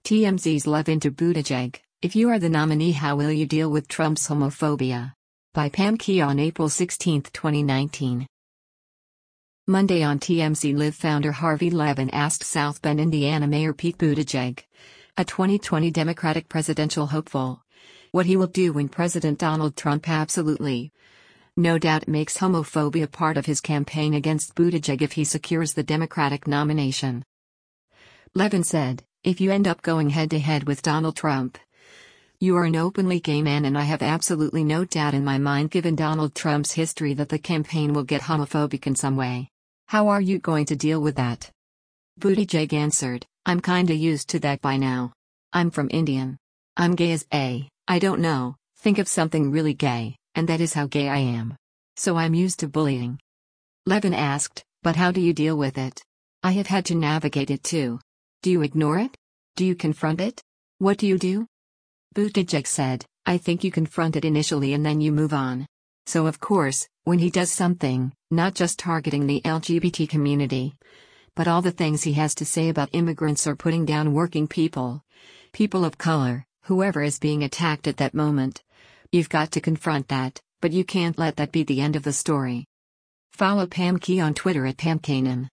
TMZ's Love into Buttigieg. If you are the nominee, how will you deal with Trump's homophobia? By Pam Key on April 16, 2019. Monday on TMZ, Live founder Harvey Levin asked South Bend, Indiana Mayor Pete Buttigieg, a 2020 Democratic presidential hopeful, what he will do when President Donald Trump absolutely, no doubt, makes homophobia part of his campaign against Buttigieg if he secures the Democratic nomination. Levin said, "If you end up going head-to-head with Donald Trump, you are an openly gay man, and I have absolutely no doubt in my mind, given Donald Trump's history, that the campaign will get homophobic in some way. How are you going to deal with that?" Buttigieg answered, "I'm kinda used to that by now. I'm from Indian. I'm gay as I don't know, think of something really gay, and that is how gay I am. So I'm used to bullying." Levin asked, "But how do you deal with it? I have had to navigate it too. Do you ignore it? Do you confront it? What do you do?" Buttigieg said, "I think you confront it initially and then you move on. So of course, when he does something, not just targeting the LGBT community, but all the things he has to say about immigrants or putting down working people, people of color, whoever is being attacked at that moment, you've got to confront that, but you can't let that be the end of the story." Follow Pam Key on Twitter at PamKanan.